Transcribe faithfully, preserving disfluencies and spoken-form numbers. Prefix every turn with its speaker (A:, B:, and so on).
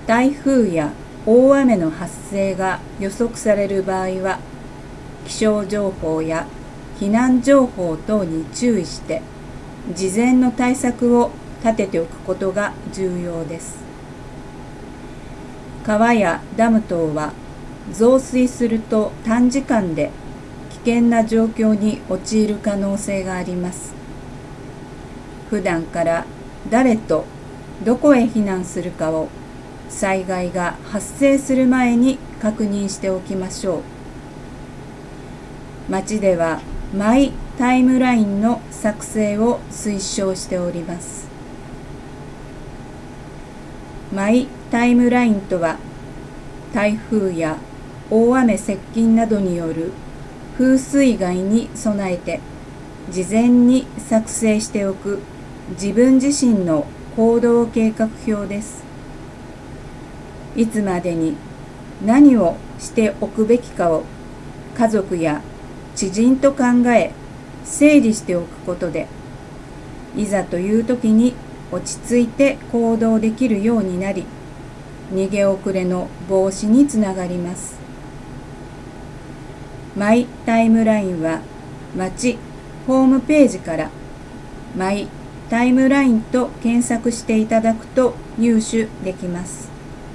A: 台風や大雨の発生が予測される場合は、気象情報や避難情報等に注意して、事前の対策を立てておくことが重要です。川やダム等は増水すると短時間で危険な状況に陥る可能性があります。普段から誰とどこへ避難するかを災害が発生する前に確認しておきましょう。町ではマイタイムラインの作成を推奨しております。マイタイムラインとは、台風や大雨接近などによる風水害に備えて事前に作成しておく自分自身の行動計画表です。いつまでに何をしておくべきかを家族や知人と考え整理しておくことで、いざという時に落ち着いて行動できるようになり、逃げ遅れの防止につながります。マイタイムラインは町ホームページからマイタイムラインと検索していただくと入手できます。